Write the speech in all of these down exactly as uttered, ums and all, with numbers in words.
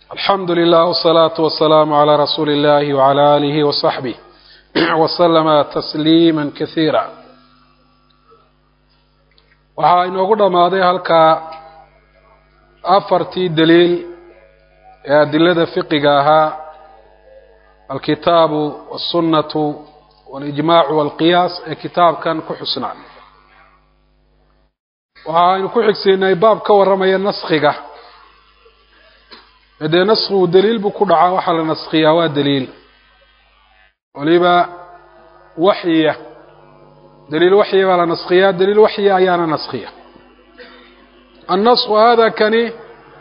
الحمد لله والصلاة والسلام على رسول الله وعلى آله وصحبه وسلم تسليما كثيرا. waxaa inoogu dhamaaday halkaa afartii daliil ee adilada fiqiga ahaa alkitaabu wasunnatu walijmaacu walqiyaas ee kitaabkan ku xusnaa. waxaaynu ku xigsiinay baab ka warramaya naskhiga. hadee naskhigu daliil buu ku dhacaa waxaa la naskhiyaa waa daliil waliba waxyiya دليل وحي ولا نسخية دليل وحي أيانا نسخية. النسخ هذا كان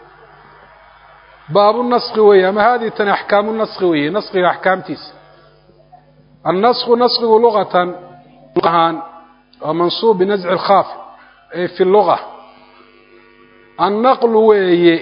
باب النسخ ويا ما هذه تن أحكام النسخ ويا نسخ أحكام تيس. النسخ نسخ لغة لغة ومنصوب بنزع الخاف في اللغة. النقل ويا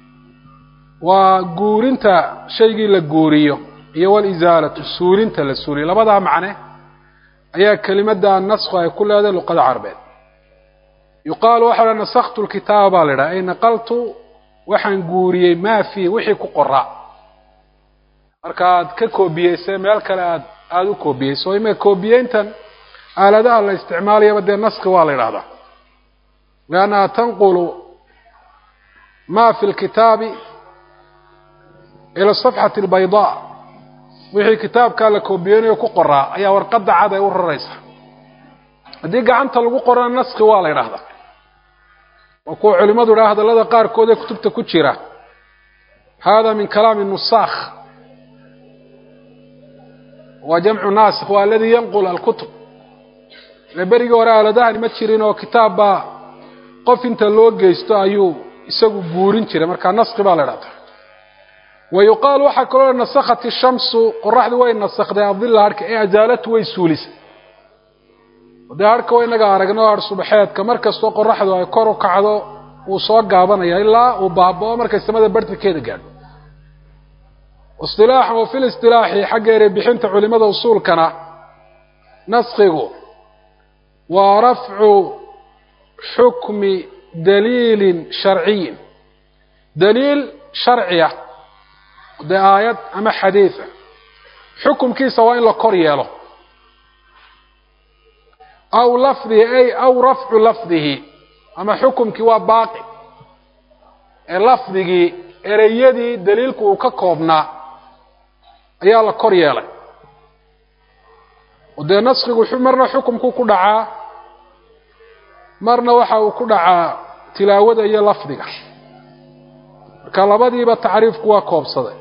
وجورنت شيء للجوريو هي الإزالة السورنت للسوري لبضع معناه أي كلمة النسخ أي كل هذا لقد عربين. يقال وحنا نسخت الكتاب لنا أي نقلت وحن جوري ما في وحي كقراء. أركاد ككوبية سمع الكلام هذا كوبية سوي ما كوبية أنت على ده الاستعمال يبدأ النسخ والله هذا. لأنها تنقل ما في الكتاب إلى الصفحة البيضاء. wixii kitaabka la koobiyay ku qoraa ayaa warqada cad ay u raraysa hadii gacanta lagu qoraa naskhi waa la yiraahdaa oo ku culimadu raahadalada qaar kood ee kutubta ku jira hada min kalaam an-nusakh wa jam'u nasikh wa alladhi yanqul al-kutub labariga waraaladaha ma jirin oo kitaaba qof inta loo geysto ayuu isagu guurin jiray marka naskhi baa la yiraahdaa. ويقال وحكوا نسخت الشمس قرحد وين نسخت الظل هرك أزالت ويسولس وده هرك وين نجا رجنا هر صبحات كمركز تو قرحد ويكرو كعدو وصاق جابنا يا إلا وبابا مركز سماد برد كده جان. اصطلاح وفي الاصطلاح حق ربحين علماء وصول كنا نسخه ورفع حكم دليل شرعي دليل شرعي ده آيات أما حديثة حكم كي سواء لقرية أو لفظه أي أو رفع لفظه أما حكم كي باقي لفظه إريدي دليلك وككوبنا أيها لقرية وده نسخه مرنا حكم كو كدعا مرنا وحاو كدعا تلاوة أي لفظه كلابدي بتعريف كوا كوبصده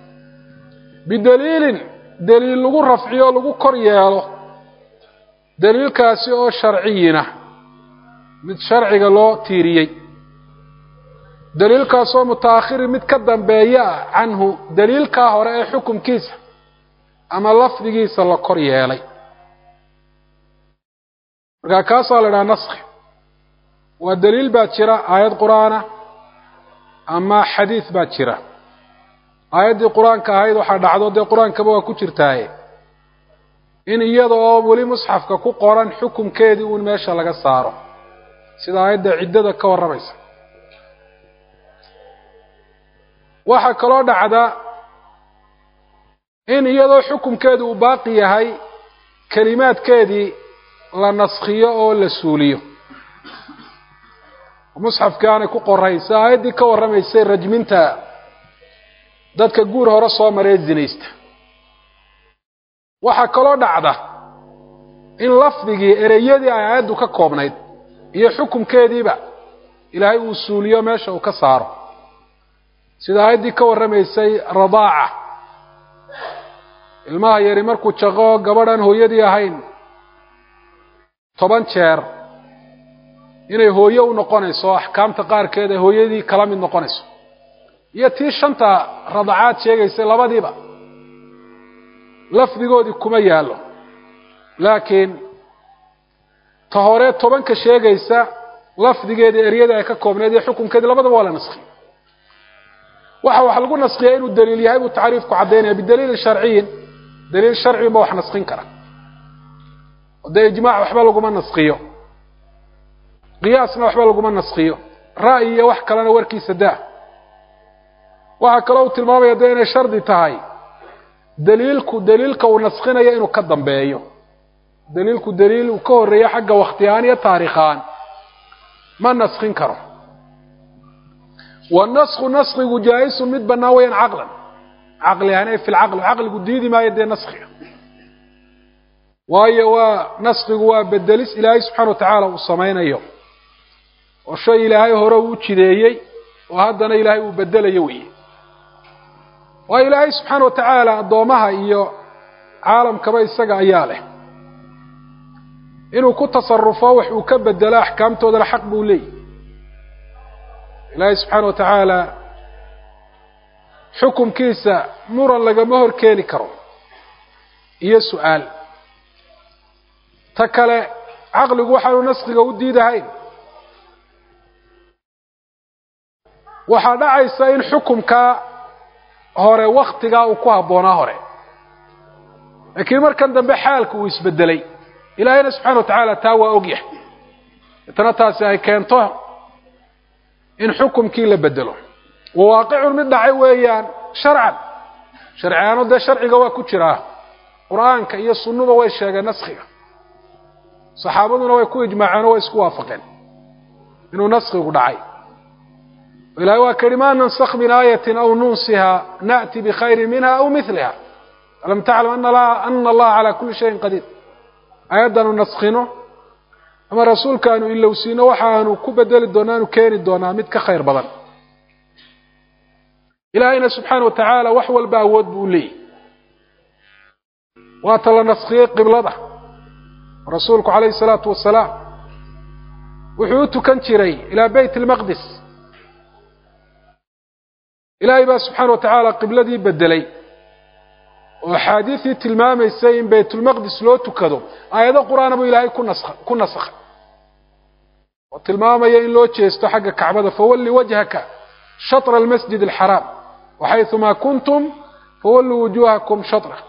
بدليل دليل لغو رفعيه لغو كورياله دليل كاسي او شرعينا مid sharciga loo tiiriyay daliilkaas oo mutaakhir mid ka dambeeya anhu daliilka hore ee xukunkiisa ama lafdigiisa la koryeelay marka kaas la dhaana naskh waa daliil baa jira aayad quraana ama xadiis baa jira aayadii quraanka ahayd waxa dhacdo de quraanka waa ku jirtaaye in iyadoo wali musxafka ku qoran xukunkeedii uu meesha laga saaro sida aayada ciidada ka waramaysa. waxa kale dhacda in iyadoo xukunkeedu uu baaqi yahay kalimaadkeedii la naskhiyo oo la suuliyo musxaf kaana ku qoraysa aayadii ka waramaysa rajminta dadka guur hore soo maray zinaysta. waxa kale dhacda in lafdigii ereyadii aayadu ka koobnayd iyo xukunkeediiba ilaahay uu suuliyo meesha uu ka saaro sida aayadii ka waramaysay radaaca ilmaha yari markuu jaqo gabadhan hooyadii ahayn toban jeer inay hooyo u noqonayso ahkaamta qaarkeed ee hooyadii kala mid noqonayso iyo tii shanta radacaad sheegaysa labadiiba lafdigoodii kuma yaalo laakiin ta hore tobanka sheegaysa lafdigeedii eriyada ay ka koobneed ee xukunkeedii labadaba waa la naskhiyo. waxa wax lagu naskhiyaa inuu daliil yahay uu taariifku cadeynaya bidaliil sharciyin daliil sharci ma wax naskhin kara wada ijmaac waxba lagu ma naskhiyo qiyaasna waxba lagu ma naskhiyo ra'yi wax kalena warkiisa daa waxa kale oo tilmaamaya inay shardi tahay daliilku daliilka uu naskhinayo inuu ka dambeeyo daliilku daliil uu ka horeeyo xagga waqtiyaan iyo taariikhaan ma naskhin karo والنسخ نسخ جائز mid banaan weyn aqlan aqli ahaan fi al-aql aqligu diidi ma yadee naskhiga waayo waa naskhigu waa bedelis ilaahay subhanahu wa ta'ala uu sameeynayo oo shay ilaahay hore uu jideeyay oo haddana ilaahay uu bedelayo weey waa ilaahay subhanahu wa ta'ala adoomaha iyo caalamkaba isaga ayaa leh inuu ku tasarrufo wax uu ka bedelo ahkaamtooda xaq buu leeyahay ilaahay subhanahu wa ta'ala حكم كيسا مرا لغا مهر كيني كرو iyo su'aal ta kale aqligu waxa uu nasqiga u diidahay waxa dhacaysa in xukumka hore waqtiga uu ku haboona hore laakiin markan dambe xaalku uu isbedelay ilaahayna subhanahu wa ta'ala taa waa ogyahay tana taasi ay keento in xukumkii la bedelo واقع من دعي ويان شرعا شرعيانو ده شرعيغا waa ku jira quraanka iyo sunnada way sheegeen naskhiga saxaabaduna way ku ijmaaceen oo isku waafaqeen inuu naskhigu dhacay ilaahay waa kalimaan nansakh min ayatin aw nunsiha na'ti bi khayrin minha aw mithlaha alam ta'lam anna la anna Allah ala kulli shay'in qadir ayadan naskhino ama rasuulkaanu illa usina waxaanu ku bedeli doonaanu keeni doonaa mid ka khayr badan إلهينا سبحانه وتعالى وحوى الباود بولي واتلا نسخي قبلته رسولك عليه الصلاة والسلام وحيوته كنتري إلى بيت المقدس إلهي با سبحانه وتعالى قبلتي بدلي وحادثي تلمام السيم بيت المقدس لو تكذو آيات القرآن أبو إلهي كن نسخ كن نسخ وتلمام يين لو تشيستحق كعبة فولي وجهك شطر المسجد الحرام وحيثما كنتم فولوا وجوهكم شطره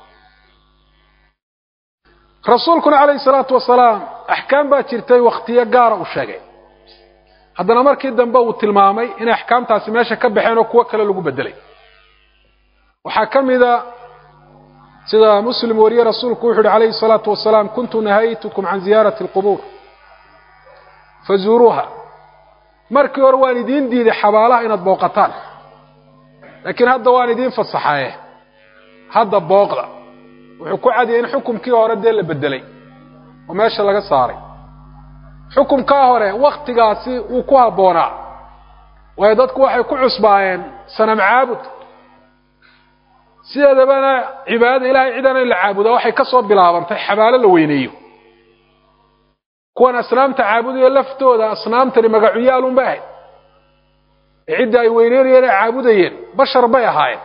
رسولكم عليه الصلاة والسلام أحكام باكرتي وقتية قارة وشاقي هذا مركي دنبا وتلمامي إن أحكام تاسماشا كبحين وكوكلا لقو بدلي وحكم إذا سيدا مسلم وريا رسولك وحد عليه الصلاة والسلام كنت نهيتكم عن زيارة القبور فزوروها markii hore waan idin diiday xabaalaha inaad booqataan laakiin hadda waan idin fasaxay hadda booqda wuxuu ku cadiyay in xukumkii hore dee la bedelay oo meesha laga saaray xukumka hore waqtigaasi uu ku haboonaa way dadku waxay ku cusbaayeen sanam caabud sideedabana cibaadada ilaahay cidana la caabudo waxay ka soo bilaabantay xabaalo la weyneeyo kuwan asnaamta caabudayo laftooda asnaamtani magacyaalun un baahay cidda ay weyneeyeen caabudayeen bashar bay ahaayeen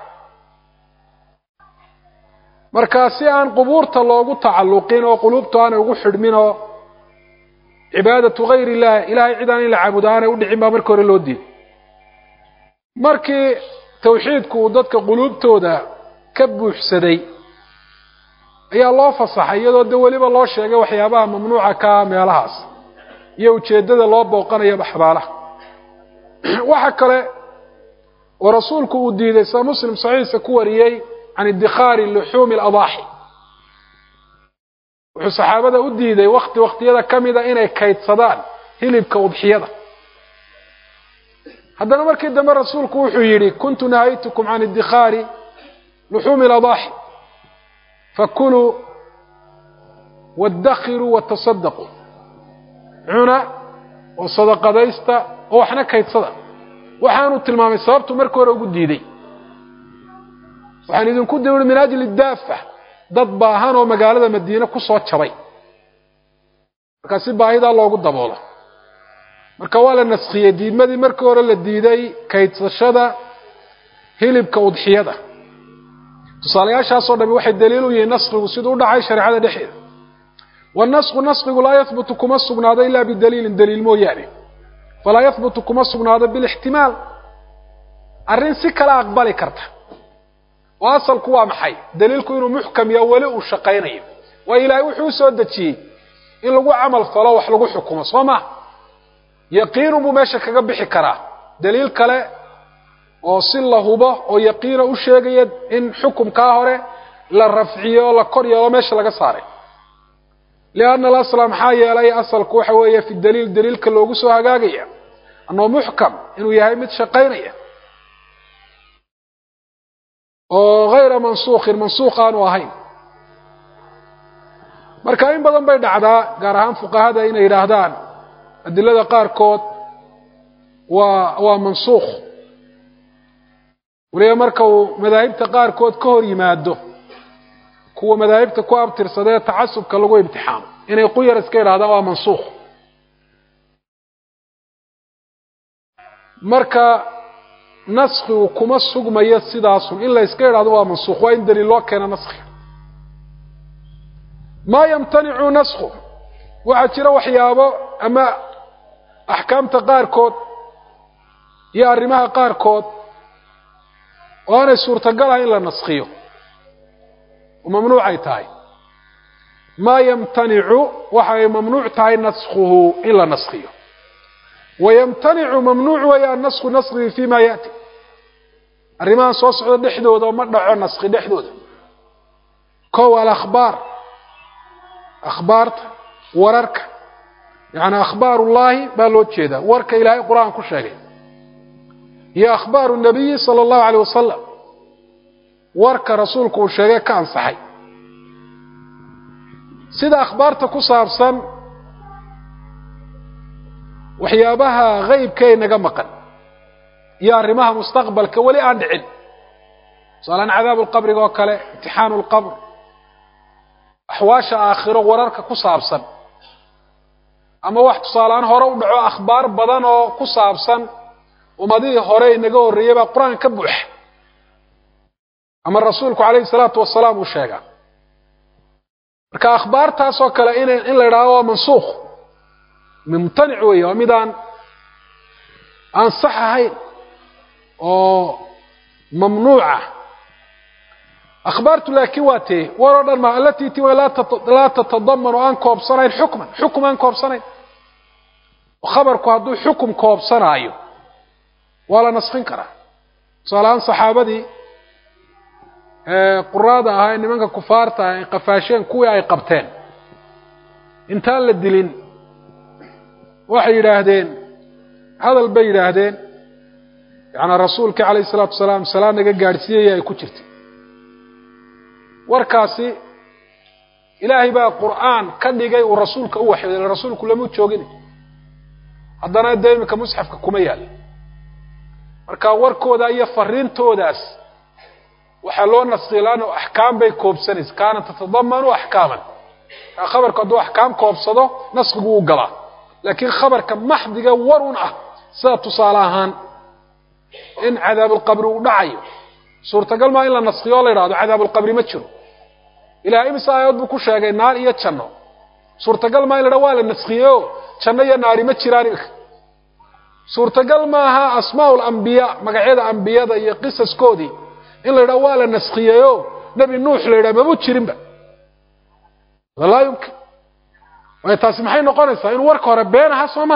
marka si aan qubuurta loogu tacalluqin oo qulubtu aan ugu xidhmin oo cibaadatu ghayri ilaahi ilaahay cidaan la caabudaana u dhicin ba markii hore loo diiday markii tawxiidku dadka qulubtooda ka buuxsaday ayaa loo fasaxay iyadoo de waliba loo sheegay waxyaabaha mamnuuca ka meelahaas iyo ujeedada loo booqanayo xabaalaha waxa kale oo rasuulku uu diiday sa muslim saxiixa ku wariyay عن ادخار اللحوم الأضاحي wuxuu saxaabada u diiday waqti waqtiyada kamida inay kaydsadaan hilibka udxiyada haddana markii dambe rasuulku wuxuu yiri kuntu nahaytukum an idkhari luhum al-adahi fakulu wadakhiru watasaddaqu cuna oo sadaqadaysta oo waxna kaydsada waxaanu tilmaamay sababtu markii hore ugu diiday waxaan idinku dawlad min ajli daafa dad baahan oo magaalada Madiina ku soo jabay marka si baahida loogu daboolo marka waa la naskhiyay diidmadii markii hore la diiday kaydsashada hilibka udxiyada tusaalayaashaas oo dhammi waxay daliil u yihiin nasxigu sidoo u dhacay shariicada dhexdeeda والنسخ نسخ لا يثبت كما سغناد الا بدليل دليل مويانه فلا يثبت كما سغناد بالاحتمال arrin si kala aqbali karta waasalku waa maxay daliilku inuu muhkam yahay wali uu shaqeynayo waa ilaahay wuxuu soo dajiyay in lagu amal falo wax lagu xukumo sooma yaqiin buu meesha kaga bixi karaa daliil kale oo si la hubo oo yaqiina u sheegaya in xukumka hore la rafciyo la kor yeelo meesha laga saaray لأن الأصل محايا لي أصل كوحوية في الدليل دليل كاللوغو سو هاقاقيا أنه محكم إنه يهي متشقينيا وغير منسوخ منسوخا وهين marka in badan bay dhacdaa gaar ahaan fuqahada inay yiraahdaan adilada qaar kood waa waa mansuukh waliya marka uu madaahibta qaar kood ka hor yimaado kuwa madaahibta ku abtirsadee tacassubka lagu imtixaano inay quyar iska yiraahdaan waa mansuukh marka naskhu kuma sugmayo sidaas in la iska yiraahdo waa mansuukh waa in daliil loo keeno naskhi ما يمتنع نسخه وعجر وحيابه أما أحكام قاركود يا رماها قاركود وأنا سورة قالها إلا نسخيه وممنوع تاي ما يمتنع وحي ممنوع تاي نسخه إلا نسخيه ويمتنع ممنوع ويا النسخ نسخه فيما يأتي الرماها صوصع دحدود ومدعو نسخ دحدود كو الأخبار أخبارت وررك يعني أخبار الله بالو جيدا ورك إلهي قرآن كل شيء هي أخبار النبي صلى الله عليه وسلم ورك رسولك كل شيء كان صحيح سيدا أخبارتك صارصا وحيابها غيب كي نقمقا يا رماها مستقبل كولي عند علم صالان عذاب القبر وكاله امتحان القبر أحواشا آخره ورارك كصابسا أما واحد صالان هورا ودعو أخبار بدانو كصابسا ومديه هوري نقو الريبا قرآن كبوح أما الرسولك عليه الصلاة والسلام وشيغا كأخبار تاسو كلا إن إن لراوا منسوخ ممتنع ويه ومدان أنصح هاي أو ممنوعة أخبارت لكواتي ورد ما التي تي لا لا تتضمن أن كوبصنين حكما حكما أن كوبصنين وخبرك هذا حكم كوبصنايو ولا نسخين كره صالان صحابتي قرادة هاي نمانك كفارتا قفاشين كوي أي قبتين انتان للدلين وحي راهدين هذا البي راهدين يعني رسولك عليه الصلاة والسلام سلام نقا قارسية يكوشرتي warkaasi ilaahay baa quraan ka dhigay oo rasuulka u waxyeelay rasuulku lama joogin hadana deemka musxafka kuma yaal marka warkooda iyo fariintoodaas waxa loo nasqilaano ahkaam bay koobsanis kaana tatadamanu ahkaaman khabarka doo ahkaam koobsado nasqigu u gala laakiin khabarka maxdiga warun ah sida tusaalahan in cadaab al-qabr u dhacayo suurtagal ma in la nasqiyo la yiraahdo cadaab al-qabr ma jiro ilaahay misaayad buu ku sheegay naar iyo janno suurtagal ma in la waa la nasqiyo janno iyo naari ma jiraan suurtagal ma aha asmaa'ul anbiya magacyada anbiyada iyo qisaskoodii in la yiraahdo waa la nasqiyo nabi nuux la yiraahdo ma jirinba wala yumkin way taas maxay noqonaysaa in warka hore beenaha Soomaa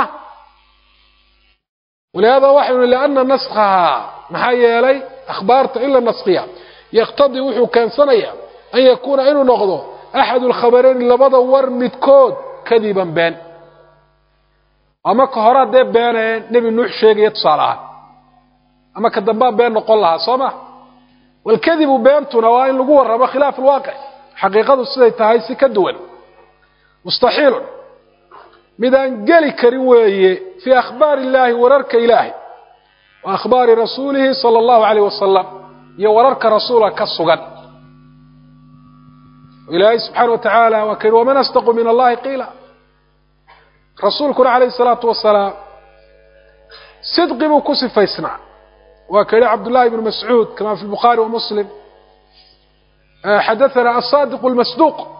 ولهذا وحي لأن نسخها محايا لي أخبارت إلا النسخية يقتضي وحو كان صنيا أن يكون إنه نغضه أحد الخبرين اللي بضا ورمت كود كذبا بان أما كهرات دي بان نبي نوح شيء يتصالها أما كدباب بان نقول لها صمع والكذب بان تنوائن لقوة ربا خلاف الواقع حقيقة السيدة تهيسي كالدول مستحيل مدان قالي كريوي في أخبار الله وررك إلهي وأخبار رسوله صلى الله عليه وسلم يوررك رسوله كالصغن إلهي سبحانه وتعالى وكان ومن أصدق من الله قيلا رسولكم عليه الصلاة والسلام صدق مكسف يصنع وكان عبد الله بن مسعود كما في البخاري ومسلم حدثنا الصادق المصدوق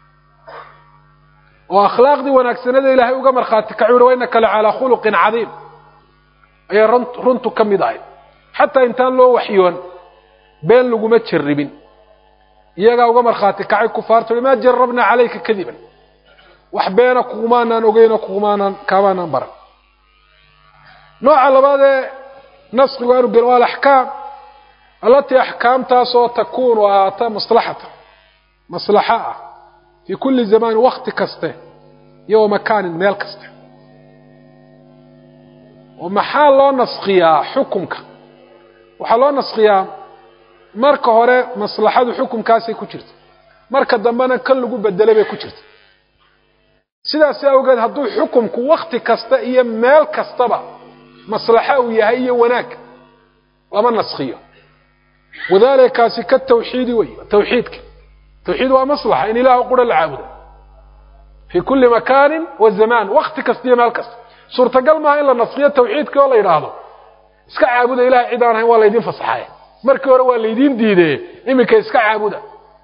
وأخلاق دي ونكسنا دي إلهي وقمر خاتك عور وإنك لعلى خلق عظيم أي رنت رنت كم ضايد حتى إنتان له وحيون بين لقمة شربين يجا وقمر خاتك عي كفارت لما جربنا عليك كذبا وحبينا قمانا وقينا قمانا كمانا برا نوع على بعض نسخ وأنو قالوا الأحكام التي أحكام تاسو تكون وآتا مصلحة مصلحة في كل زمان وقت كسته يوم مكان ميل كسته ومحال الله نسخيا حكمك وحال الله نسخيا marka hore maslaxadu xukunkaasay ku jirto marka dambana kan lagu bedelay bay ku jirto sidaas awgeed hadduu xukunku waqti kasta iyo meel kastaba maslaxa uu yahay iyo wanaag lama naskhiyo wadaalika si ka tawxiid way tawxiidka tawxiid waa maslaxa in ilaahu qura la caabudo fi kulli makan wa zaman waqti kasta iyo meel kasta suurtagal ma in la naskhiyo tawxiidka oo la yiraahdo iska caabudo ilaahay cid aan ahayn waa la idin fasaxay markii hore waa leedin diiday imika iska caabuda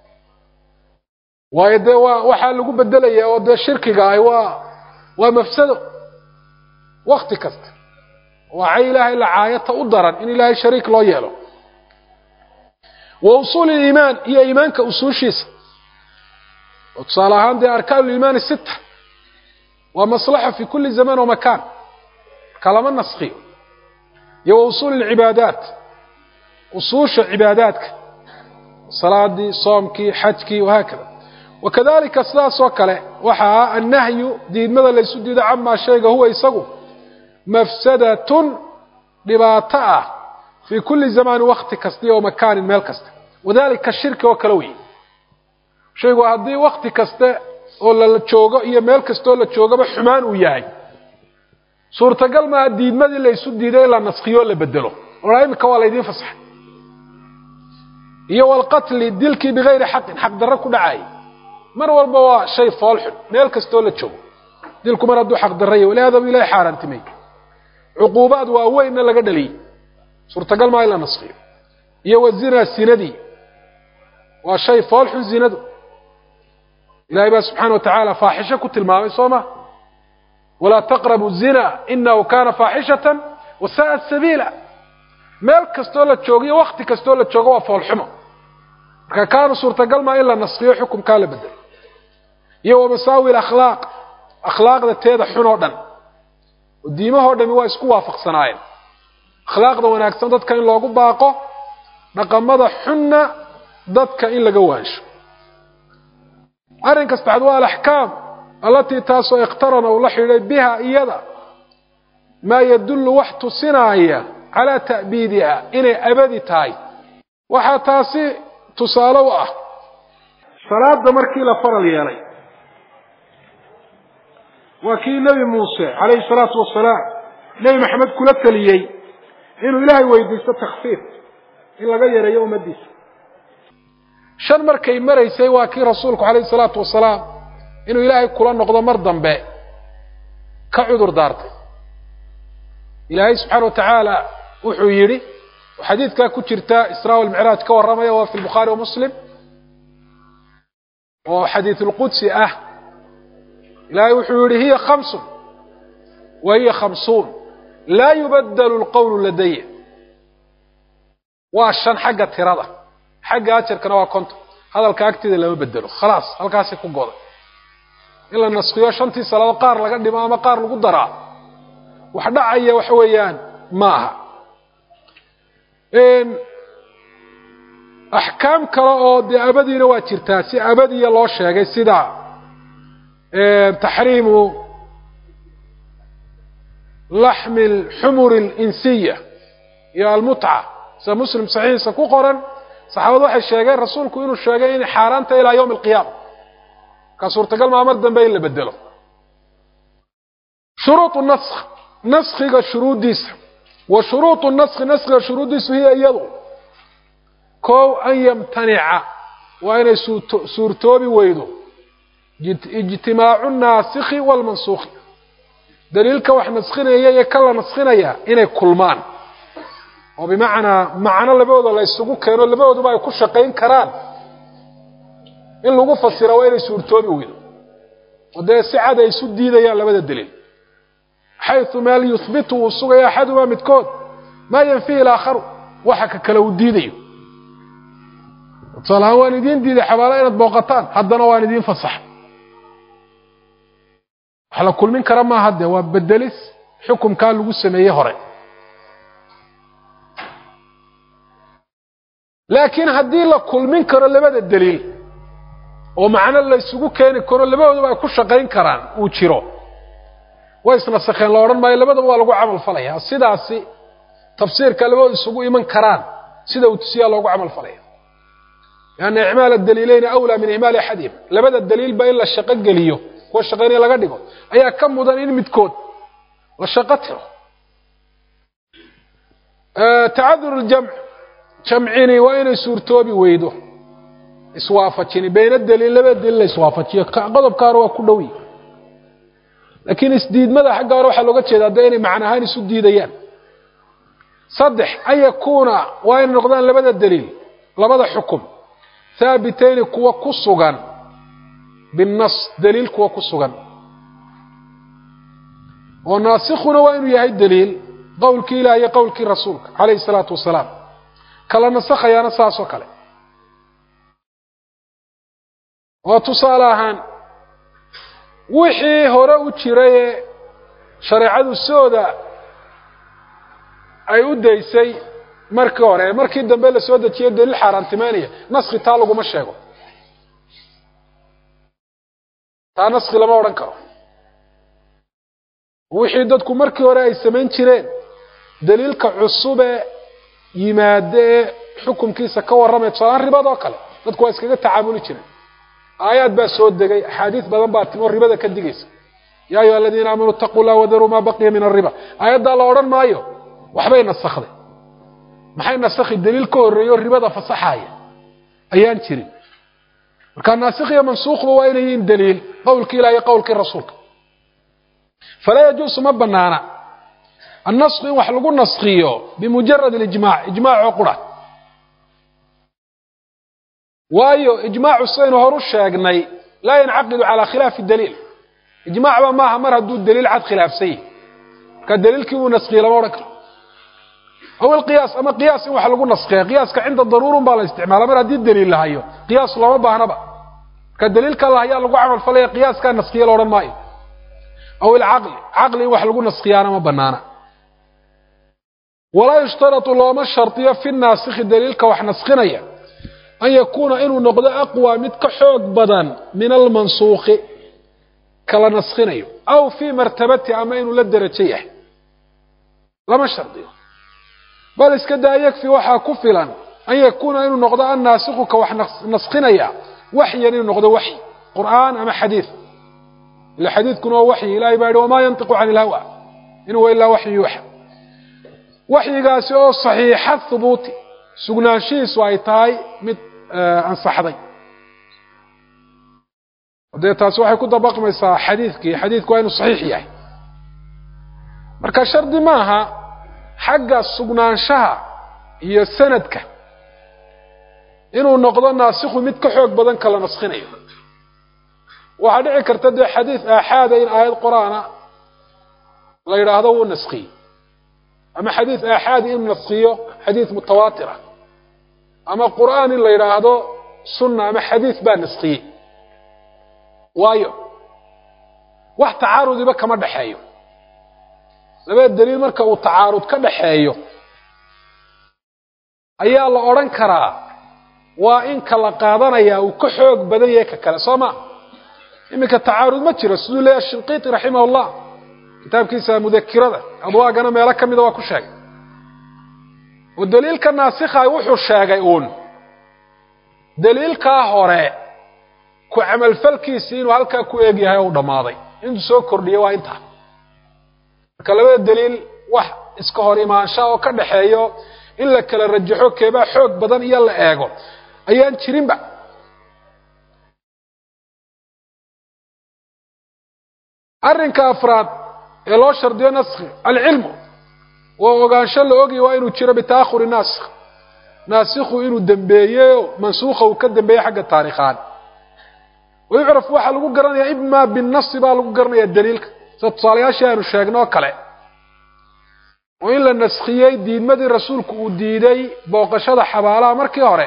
waayde waa waxa lagu bedelayaa oo de shirkiga ay waa waa mafsado waqti kasta waa ilaahay la caayata u daran in ilaahay shariik loo yeelo wa usul iimaan iyo iimaanka usuushiisa وصلاحان دي أركان الإيمان الستة ومصلحة في كل زمان ومكان كلام النسخي يو أصول العبادات أصول عباداتك صلاة دي صومك حجك وهكذا وكذلك أسلاس وكله وحا النهي دي ماذا ليس دي عما شيء هو يسقو مفسدة لباطأة في كل زمان وقت كسدي ومكان مال كسدي وذلك الشرك وكلوي شيء هذي وقت كسته ولا الجوجة هي مال كسته ولا الجوجة بحمان وياي صورة قل ما الدين ما اللي يسود ده إلا نسخيه ولا بدله ورايم كواليدين فصح هي والقتل الدلك بغير حق حق درك دعاي مر والبوا شيء فالح مال كسته ولا الجوجة دلكم ردوا حق درية ولا هذا بلا حارن تمي عقوبات وأوين لا قدلي صورة قل ما إلا نسخيه هي والزنا السندي وشيء فالح الزنا إلهي سبحانه وتعالى فاحشة كتلمامي صومه ولا تقربوا الزنا إنه كان فاحشة وساءت سبيلا مال كستولة تشوغي وقت كستولة تشوغي وفالحمة كانوا صورة قلما إلا نسخي حكم كالا بدل يو مساوي الأخلاق أخلاق ذا تيدا حنودا وديما هو دمي واسكوا وافق صناعين أخلاق ذا وناكسان ذات كان لوغو باقو نقام ذا حنة ذات إلا قوانش أرنك استعدوا الأحكام التي تاسو اقترن ولحي بها إيضا ما يدل وحت صناعية على تأبيدها إني أبدي تاي وحتاسي تصالوا صلاة دمركي لفرل يالي وكي نبي موسى عليه الصلاة والسلام نبي محمد كلت ليي إنه إلهي ويديس التخفيف إلا غير يوم الديس شن مركي مريسي واكي رسولك عليه الصلاة والسلام إنه إلهي كلان نقضى مرضا به كعذر دارته إلهي سبحانه وتعالى وحويري وحديث كاكوتشرتا إسراء والمعراج كورمية وفي البخاري ومسلم وحديث القدس أه إلهي وحويري هي خمس وهي خمسون لا يبدل القول لدي وعشان حاجة ترادة حاجة أجر كانوا كنت هذا الكاكتي اللي ما بدله خلاص هل كاسي كوجوده إلا النسخية شنتي صلاة قار لقد ما ما قار لقدرة وحدا عيا وحويان ماها إن أحكام كراء دي أبدي نواتيرتاسي أبدي الله شيء سيدا تحريم لحم الحمر الإنسية يا المتعة سمسلم صحيح سكوقرا صحابة واحد الشيغين رسولك إنه الشيغين حارانته إلى يوم القيامة كصورة قال ما أمر دنبين اللي بدله شروط النسخ نسخ الشروط ديس وشروط النسخ نسخ الشروط ديس هي أيضا كو أن يمتنع وأن سورتوبي ويدو اجتماع الناسخ والمنسوخ دليلك وحنا نسخنا هي يكلا نسخنا هي إنه كلمان وبمعنى معنى اللي بيوضا لا يسوقوا كانوا اللي بيوضا ما يكون شقين كران إن لغو فسر وين سورتوبي ويدو وده سعادة يسود ديدا يا لبدا الدليل حيث ما ليثبته والسوغي أحدهما متكون ما ينفيه الآخر وحكا كلو ديدا صالها واندين ديدا حبالين البوقتان حدنا واندين فصح حالا كل من كرم ما هده وبدلس حكم كان لغو السمية هري laakiin haddii la kulmin karo labada daliil oo macno la isugu keeni karo labadooduba ay ku shaqayn karaan uu jiro way isna saxeen la oran maayo labadaba waa lagu camal falayaa sidaasi tafsiirka labadoodu isugu iman karaan sida uu tusiyaa loogu camal falaya yani i'maal ad-daliilayn awla min i'maal ahadihim labada daliil ba in la shaqo geliyo kuwa shaqaynaya laga dhigo ayaa ka mudan in midkood la shaqo tiro تعذر الجمع جمعيني وين سورتوبي ويدو اسوافجيني بين الدليل لبا دليل اسوافجيه قضب كار waa ku dhawi laakiin isdiidmada xagga hore waxa looga jeedaa deeni macnahaan isu diidayaan saddex ay yakuna waa in noqdaan labada daliil labada xukum thaabitayn kuwa ku sugan بالنص دليل kuwa ku sugan oo naasikhuna waa inuu yahay daliil قولك إلهي قولك رسولك عليه الصلاة والسلام كلا نسخ يا نساس وكلا وتصالحان وحي هراء تشري شريعة السوداء أي أديسي مركي هراء مركي الدنبال السوداء تيد للحرام ثمانية نسخ تالق ومشيغو تا نسخ لما ورنكو وحي دادكو مركي هراء السمين تشرين دليلك عصوبة يمادة حكم كيسا كورمي تصالح رباضة وكلا dadku waa iskaga tacaamuli jireen aayad baa soo degay xadiis badan baa timo ribada ka digaysa ya ayu alladina amanu taqullaha wa daru ma baqiya min ar-riba aayada la oran maayo waxbay nasaxday maxay nasakhi daliil ka horeeyo ribada fasaxaya ayaan jirin marka nasikhiya mansuukhba waa inay daliil qowlki ilaahay qowlki rasuulka fala yajuz ma banaana النسخ wax lagu nasxiyo بمجرد الاجماع اجماع عقده وايو اجماع السين هورو sheegnay لا ينعقد على خلاف الدليل اجماع ما مر haduu دليل عاد خلاف سي كدليلكي ونسخي لما ورك او القياس اما قياس wax lagu nasxiyo قياسك عند الضروره با لا استعمال mar hadii دليل la hayo قياس lama baahnaba كدليلka la hayo lagu amal falay قياسka nasxiyo looran maayo او العقل عقلي wax lagu nasxiyana ma banaana ولا يشترط لما الشرطية في الناسخ دليلك وحنسخنيا أن يكون إنه نقضى أقوى متك حوق بدن من المنسوخ كلا نسخنيا أو في مرتبة أما إنه للدرجية لما الشرطية بل اسكدا يكفي وحا كفلا أن يكون إنه نقضى الناسخ كوحنسخنيا وحيا إنه نقضى وحي قرآن أما حديث الحديث كنوا وحي لا يبعد وما ينطق عن الهوى إنه إلا وحي يوحى وحيgaasi oo saxiixa thubuuti sugnaanshiisu ay tahay mid aan saxday haddii taas waxay ku dabaqmaysaa xadiidkii xadiidku waa inuu saxiix yahay marka shardi maaha xagga sugnaanshaha iyo sanadka inuu noqdo naasikhu mid ka xoog badan kala naskhinayo waxa dhici karta dee xadiis aaxaad in aayad quraana la yiraahdo uu naskhi أما حديث أحد إن نسخيه حديث متواترة أما قرآن اللي يراهده سنة أما حديث بان نسخيه وايو واحد تعارض بك مرد حيو لبقى الدليل مركة وتعارض كده حيو أيها الله أوران كرا وإنك لقادنا يا وكحوك بدنيك كلا سما إنك التعارض ما ترى سيدو لي الشنقيطي رحمه الله كتاب كيسا مذكرة أضواءنا ما يلك من ذواك الشاقي والدليل كالناسخة يوحو الشاقيون دليل كاهوراء كو عمل فالكيسين وهلكا كو ايقيها ودماضي انتو سو كردية وانتها كلمة الدليل وح اسكهوري ما شاء وكاد حيو إلا كلا رجحوك كيبا حوك بدن يلا ايقو ايان تشيرين بقى أرنك أفراد إلو شرديو نسخ العلم وغانشا لأوغي وإنو تشير بتاخر الناسخ ناسخه إنو دنبيه منسوخه وكدنبيه حق التاريخان ويعرف واحد لغو قرنيا إما بالنص با لغو قرنيا الدليل ستصاليا شاهر الشاقنا وكالي وإلا النسخيي دين مدي رسولك وديدي بوقشة حبالا مركي هوري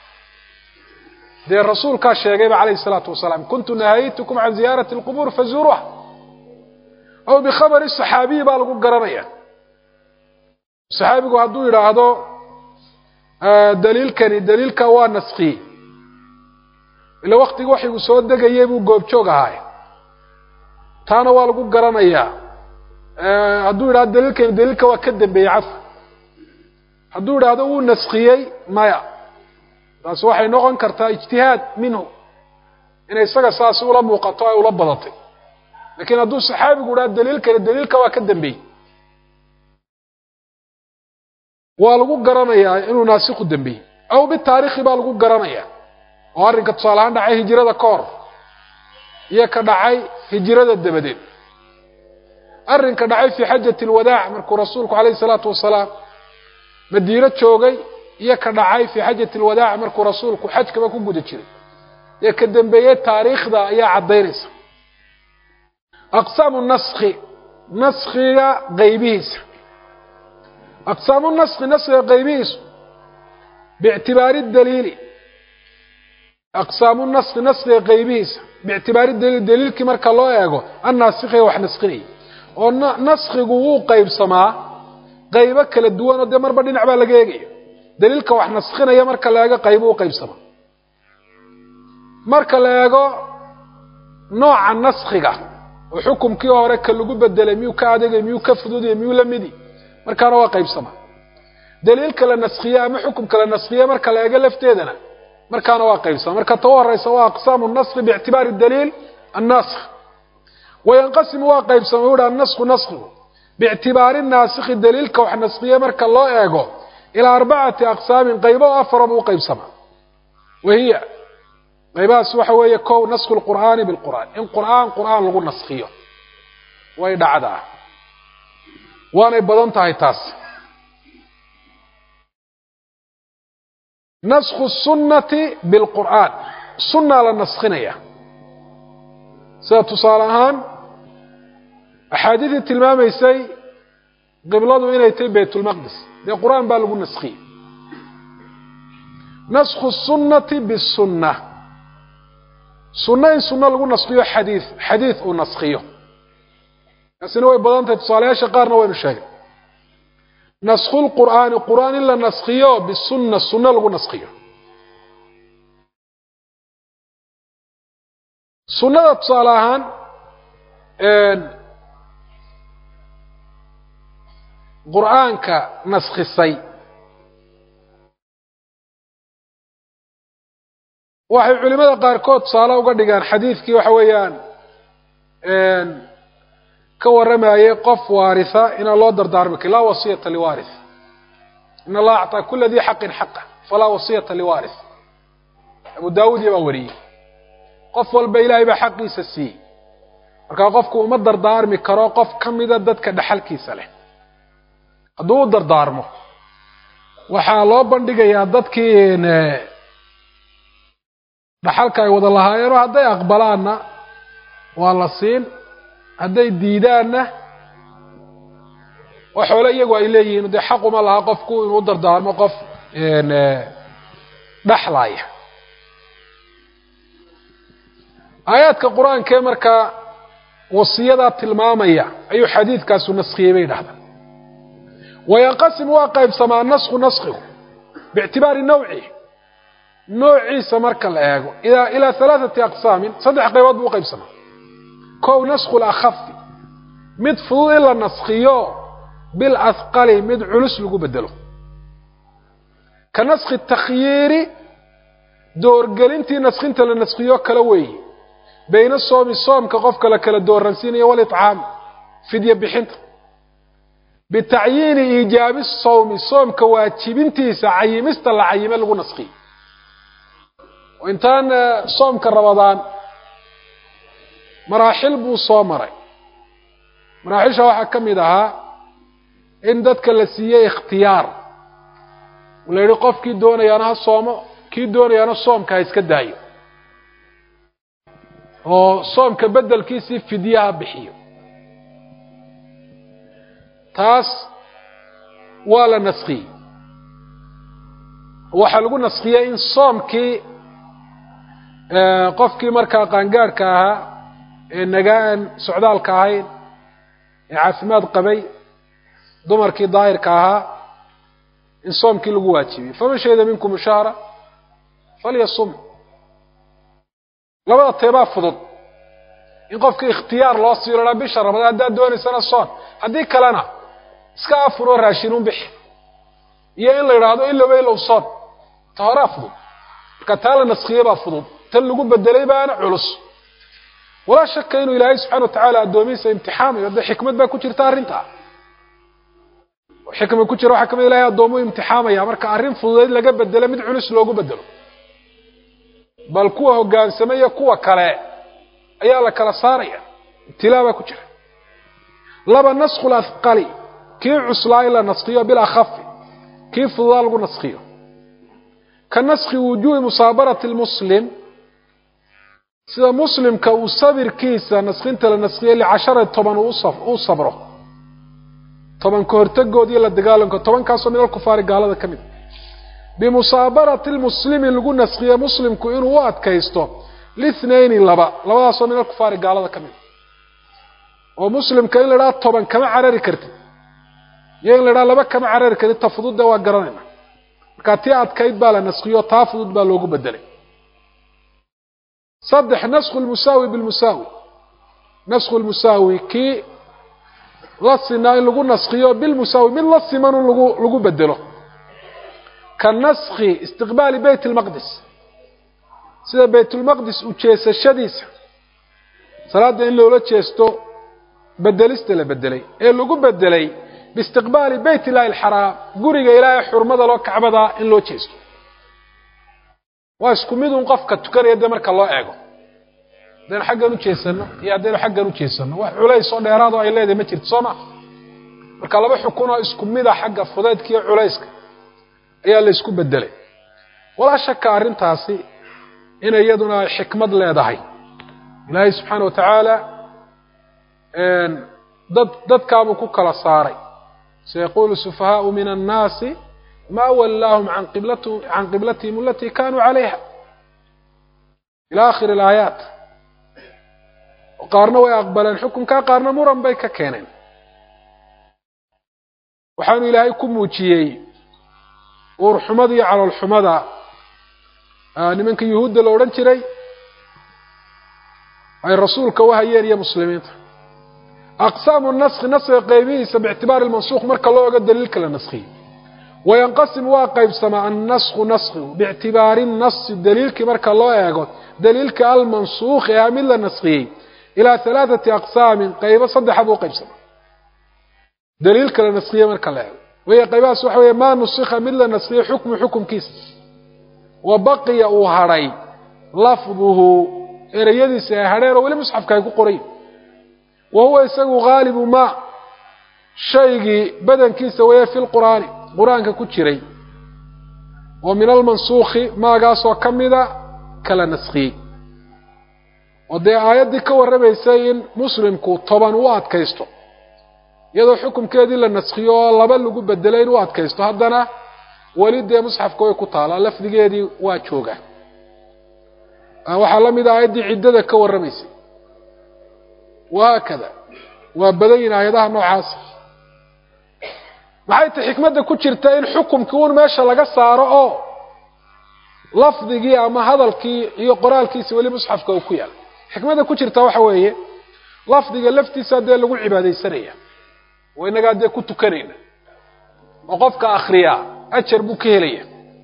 دي الرسول كاشيغيب عليه الصلاة والسلام كنت نهايتكم عن زيارة القبور فزوروها أو بخبر الصحابي بالغو قرنيا الصحابي هدو يراهدو دليل كان دليل كوا نسخي إلا وقت وحي وسود دقة يبو جوب شوق هاي تانا والقو قرنا إياه هدول هذا دليل كان دليل كوا كذب بيعف هدول هذا هو نسخي مايا بس وحي نوعن كرتا اجتهاد منه إن يسقى ساس ولا مقطع ولا بضطي لكن هدول الصحابي يقول هذا دليل كان دليل كوا كذب بي والقو قرنا إياه إنه ناسخ الدنبي أو بالتاريخ بالقو قرنا إياه وارنك تصالحان دعي هجرة كور يك دعي هجرة الدبدين أرنك دعي في حجة الوداع من رسولك عليه الصلاة والسلام مدينة شوقي يك دعي في حجة الوداع من رسولك وحج كما كون قد تشري يك الدنبيات تاريخ ذا يا عديرس أقسام النسخ نسخ غيبيس أقسام النسخ نسخ غيبيس باعتبار الدليل أقسام النسخ نسخ غيبيس باعتبار الدليل الدليل كما قال الله يقول الناسخ وح نسخني ونسخ جوه قيب سماء قيبك للدوان ودي مر بدين عبال لقيقي دليلك وح نسخنا يا مر كلاجا قيبه قيب سماء مر كلاجا نوع النسخ جا وحكم كي وراك اللي جوب الدليل ميو كعدة ميو كفدود ميو لمدي مر كانوا قيب سماء دليلك للنسخية ما حكم كلنسخية مر كلاجا لفتيدنا مركان واقع سواء مركان توارى سواء أقسام النسخ باعتبار الدليل الناسخ وينقسم واقع سواء النسخ نسخه باعتبار الناسخ الدليل كوح نسخية مركان الله يقول إلى أربعة أقسام قيبة أفرم وقيب سماء وهي قيبة سوحة وهي كو نسخ القرآن بالقرآن إن قرآن قرآن لغو نسخية ويدع دعا وانا بدنتها يتاس نسخ السنة بالقرآن سنة للنسخنية ستصالحان أحاديث التلمام يسي قبلته إلى يتي بيت المقدس القرآن بالغو نسخي نسخ السنة بالسنة سنة سنة لغو نسخيه حديث حديث أو نسخيه سنوي بدانته تصالحها شقارنا وين الشيء نسخ القرآن القرآن إلا نسخيه بالسنة السنة لغو نسخيه سنة تصالحان قرآن كنسخ السي وحي علماء قاركوت صالة وقدقان حديث كي وحويان كورما يقف وارثة إن الله دردار بك لا وصية لوارث إن الله أعطى كل ذي حق حقه فلا وصية لوارث أبو داود يبوري قف والبيلاي بحقي سسي marka qofku uma dardaarmi karo qof kamida dadka dhaxalkiisa leh haduu dardaarmo waxa loo bandhigayaa dadkii dhaxalka ay wada lahaayeen haday aqbalaana waa la siin haday diidaana waxa la iyagu ay leeyihiin de xaq uma laha qofku inuu dardaarmo qof een dhaxlaaya aayaadka quraanka marka وصية تلمامية أي حديث كاسو نسخيه بين هذا وينقسم واقع بسماء النسخ نسخه باعتبار نوعه نوعي سمرك الأياغو إلى إلى ثلاثة أقسام صدح قيوات بوقع بسماء كو نسخ الأخف مدفو إلا النسخيه بالأثقال مد علس لقو بدله كنسخ التخيير دور قلنتي نسخنت للنسخيه كلوي بين الصوم الصوم كقفك لك الدور رنسيني والإطعام فدية بحنت بتعيين إيجاب الصوم الصوم كواتشبنتي سعي مستل عيم لغو نسخي وإنتان صوم كرمضان مراحل بو صومري مراحل شواحة كم يدها إن دادك اللسية اختيار ولا يقف كي دون يانا الصوم كي دون يانا الصوم كايس كدايو oo soomka bedelkiisii fidiyaha bixiyo taas waa la nasxi waxa lagu nasxiyaa in soomkii ee qofkii marka qaangaarka ahaa ee nagaan socdaalka ahayd ee caafimaad qabay dumarkii daahirka ahaa in soomkii lagu waajibiyey faman shahida minkum shahra falyasum labada teebaa fudud in qofka ikhtiyaar loo siiyo la bisha ramadaan haddaad doonaysana soon haddii kalena iska afuro raashinuun bixi iyo in la yidhaahdo ilaba ilow soon ta horaa fudud marka taa la naskhiye baa fudud tan lagu bedelay baana culus walaa shaka inuu ilaahay subxaana watacaala addoomihiisa imtixaamayo dee xikmad baa ku jirta arrintaa xikma ku jira waxaa kamid ilaahay addoomuhu imtixaamaya marka arrin fududeyd laga bedelo mid culus loogu bedelo bal kuwa hoggaansamaya kuwa kale ayaa la kala saaraya ibtilaa baa ku jira laba naskhul athqali kii cuslaa in la naskhiyo bil akhafi kii fududaa lagu naskhiyo ka naskhi wujuuhi musaabarati lmuslim sida muslimka uu sabirkiisa naskhinta la naskhiyo licashara toban uu sabro toban ka hortagood iyo la dagaalanka tobankaasoo min alkufaari gaalada ka mid bimusaabarati lmuslimi lagu naskhiyo muslimku inuu u adkaysto lithnayni laba labadaasoo min alkufaari gaalada ka mid oo muslimka in la idhaha toban kama carari kartid iyo in la idhaha laba kama carari kartid ta fududda waa garanayna markaa tii adkayd baa la naskhiyo taa fudud baa loogu bedelay saddex naskhu lmusaawi bilmusaawi naskhu lmusaawi kii la sinaa in lagu naskhiyo bilmusaawi mid la siman in lagu lagu bedelo ka naskhi istiqbaali bayt almaqdis sida baytulmaqdis u jeesashadiisa salaada in loola jeesto bedelista la bedelay ee lagu bedelay biistiqbaali bayt illaahi alxaraam guriga ilaahay xurmada loo kacbada in loo jeesto waa isku mid un qofka tukanaya dee marka loo eego haddaynu xaggan u jeesano iyo haddaynu xaggan u jeesano wax culays oo dheeraado ay leedahay ma jirto soo ma marka laba xukun oo isku mid ah xagga fudaydka iyo culayska ayaa la isku bedelay walaa shaka arrintaasi in iyaduna ay xikmad leedahay ilaahay subxaana watacaala dad dadkaabuu ku kala saaray sayaqulu sufahaau min annaasi ma wallaahum can qiblati can qiblatihim alatii kanuu calayha ila akhiri alaayaat qaarna way aqbaleen xukunkaa qaarna muran bay ka keeneen waxaanu ilaahay ku muujiyey uurxumada iyo caloolxumada nimanka yuhuudda la odhan jiray ay rasuulka u hayeen iyo muslimiinta aqsaamu naskhi naskhiga qaybihiisa biictibaari lmansuukh marka loo ogo daliilka la naskhiyo wayanqasimu waa qaybsamaa annasku naskhigu biictibaari nasi daliilkii marka loo eego daliilka almansuukh ee mid la naskhiyey ilaa halaathati aqsaamin qaybo saddexa buu qaybsamaa daliilka la naskhiye marka la eego waya qaybahaas waxa weeye maa nusikha mid la naskhiyo xukmu xukumkiisa wa baqiya uu hadhay lafduhu ereyadiisa ay hadheen oo weli musxafka ay ku qorayin wa huwa isagu haalibu maa shaygii badankiisa weeye fi lqur'aani qur-aanka ku jiray oo min almansuukhi maagaasoo ka mida kala naskhiyey oo dee aayaddii ka warramaysay in muslimku toban u adkaysto iyadoo xukumkeedii la naskhiyo oo laba lagu bedelay in u adkaysto haddana weli dee musxafka way ku taalaa lafdigeedii waa joogaa waxaa la mid a aayaddii ciddada ka warramaysay wahaakada waa badan yihin aayadaha noocaasa maxay tahay xikmadda ku jirta in xukumkii uun meesha laga saaro oo lafdigii ama hadalkii iyo qoraalkiisa weli musxafka uu ku yaala xikmadda ku jirta waxa weeye lafdiga laftiisa dee lagu cibaadaysanaya oo innagaa dee ku tukanayna oo qofka akhriyaa ajar buu ka helaya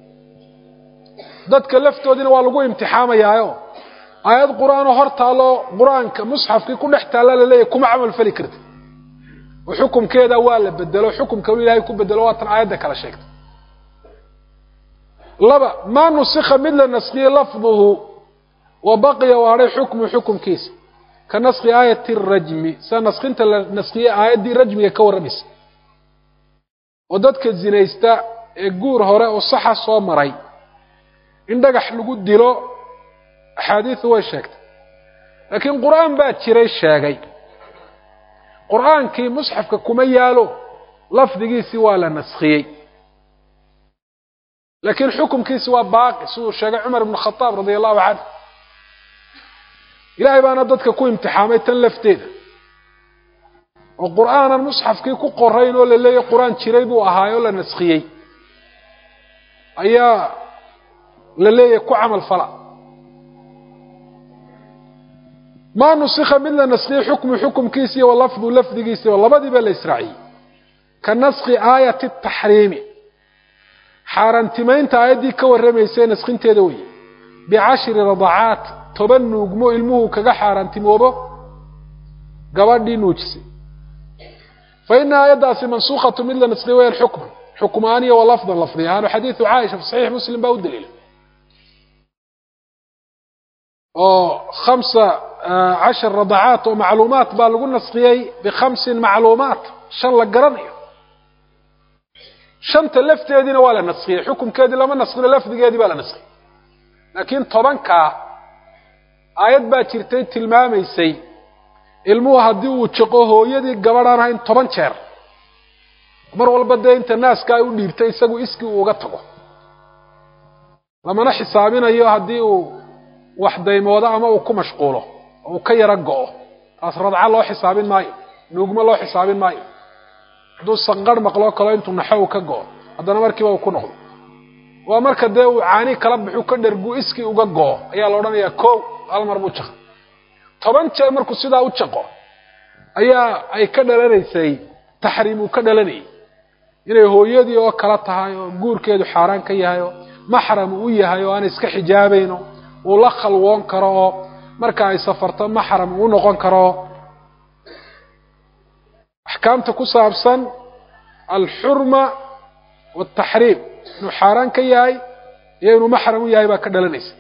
dadka laftoodina waa lagu imtixaamayaayo aayad qur-aanoo hor taalo qur-aanka musxafkii ku dhex taalla la leeyahay kuma camal fali karti oo xukumkeeda waa la bedelo xukumka ilaahay ku bedelo waa tan aayadda kala sheegtay laba maa nusikha mid la naskhiye lafduhu wa baqiya waaray xukmu xukumkiisa ka naskhi aayati rajmi sa naskhinta la naskhiye aayaddii rajmiga ka warramaysa oo dadka zinaysta ee guur hore oo saxa soo maray in dhagax lagu dilo axaadiisu way sheegtay laakiin qur-aan baa jiray sheegay qur-aankii musxafka kuma yaalo lafdigiisii waa la naskhiyey laakiin xukumkiisi waa baaqi siduu sheegay cumar ibn khataab radia allahu canhu ilaahay baana dadka ku imtixaamay tan lafteeda oo qur-aanan musxafkii ku qorayn oo la leeyahay qur-aan jiray buu ahaayoo la naskhiyey ayaa la leeyahay ku camal fala ma nusikha mid la naskhiyay xukmu xukumkiisa iyo lafdu lafdigiisa labadiiba la israaciyay ka naskhi aayati tahriimi xarantimaynta aayadii ka warramaysay naskhinteeda way بعشر رضعات toban nuugmo ilmuhu kaga xaarantimobo gabadhii nuujisay فإن آيات منسوخة من لنسخي الحكم حكمانية ولفظا لفظيا هذا حديث عائشة في صحيح مسلم باو الدليل خمسة عشر رضعات ومعلومات بالغو نسخي بخمس معلومات شان لقرنية شان تلفت يدينا ولا نسخي حكم كادي لما نسخي لفت يدي ولا نسخي لكن طبعا كا آيات باكرتين تلمامي سي ilmuhu hadii uu jaqo hooyadii gabadhan ahayn toban jeer mar walba deynta naaska ay u dhiibtay isagu iski uga tago lamana xisaabinayo hadii uu wax daymoodo ama uu ku mashquulo oo ka yara go'o taas radca loo xisaabin maayo nuugma loo xisaabin maayo haduu sanqar maqlo kale intuu naxaw ka go'o hadana markiiba uu ku noqdo waa marka dee uu caani kala bixu ka dhargu iski uga go'o ayaa la oranayaa koow hal mar buu jaqo toban jeer markuu sidaa u jaqo ayaa ay ka dhalanaysay tahriim uu ka dhalanay inay hooyadii oo kala tahay oo guurkeedu xaraan ka yahay oo mahram uu yahay oo aan iska xijaabayno oo la khalwoon karo marka ay safarto mahram uu noqon karo ahkaamta ku saabsan al-hurma wat-tahriim inuu xaraan ka yahay iyo inuu mahram u yahay baa ka dhalanaysa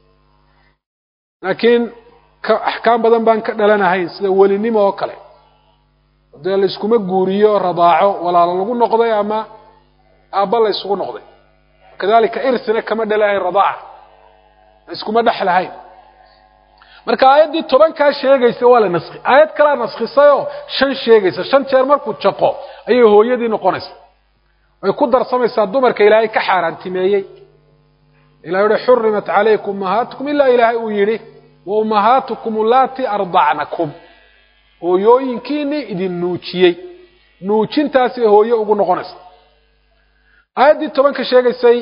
laakiin أحكام بدن بان كدلنahayn sida walinimo oo kale hadii la isku ma guuriyo radaaco wala lagu noqday ama aaba la isku noqday kadalika irsina kama dhalahay radaaca isku ma dhaxlahayn marka aayadii toban ka sheegaysa wala naskhi aayad kala naskhisayo shan sheegaysa shan jeer markuu jaqo ayay hooyadii noqonaysaa way ku darsamaysaa dumarka ilaahay ka xaaraantimeeyay ilaahay xurrimat alaykum mahatukum illa ilaahay uu yiri وأمهاتكم اللاتي أرضعنكم هويوينكيني إذن نوچيي نوچين تاسي هويو ugu noqonaysa aadi tobanka sheegaysay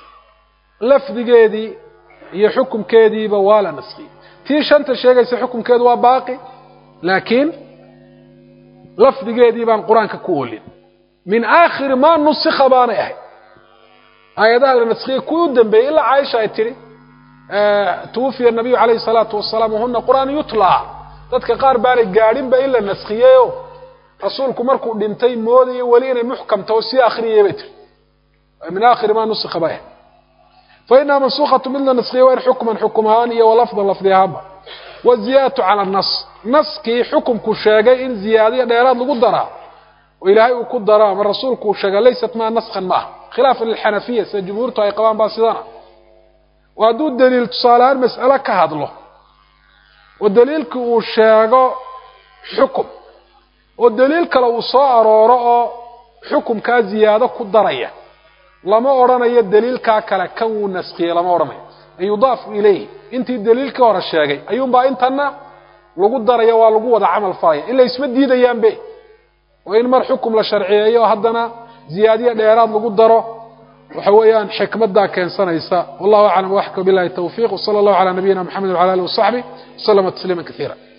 lafdigeedii iyo xukunkeediiba waa la nasxi tii shanta sheegaysay xukunkeedu waa baaqi laakiin lafdigeedii baan quraanka ku oolin min aakhir ma nusikha baana yahay ayadaha la nasxi ku dambeeyay ila Aisha ay tiri توفي النبي عليه الصلاة والسلام وهن قرآن يطلع dadka qaar baan gaadhin ba ila nasxiyeeyo rasuulku markuu dhintay moodii wali inay muhkam taw si akhriyay bit min aakhir ma nusikha baa fa inna mansukhatu min nasxiye wa hukman hukman iyo lafdhan lafdihaba wa ziyadatu ala an-nas naski hukumku sheegay in ziyadiya dheeraad lagu dara oo ilaahay uu ku dara mar rasuulku sheegay leysat ma naskhan ma khilaaf al-hanafiyya sa jumhuurtu ay qabaan ba sidana وهذا الدليل تصالح مسألة كهذله والدليل كوشاغو حكم والدليل كلو صار رأى حكم كزيادة كدرية لما أرانا الدليل كاكلا كون نسخي لما أرانا يضاف إليه انت الدليل كورا الشاغي أيوم با انتنا لقو الدرية ولقو وضع عمل فاية إلا يسمى ديدا يان به وإن مر حكم لشرعية وهدنا زيادية لإراد لقو الدرية وحويان حكمة دا كان سنة والله أعلم وأحكم بالله التوفيق وصلى الله على نبينا محمد وعلى آله وصحبه وسلم تسليما كثيرا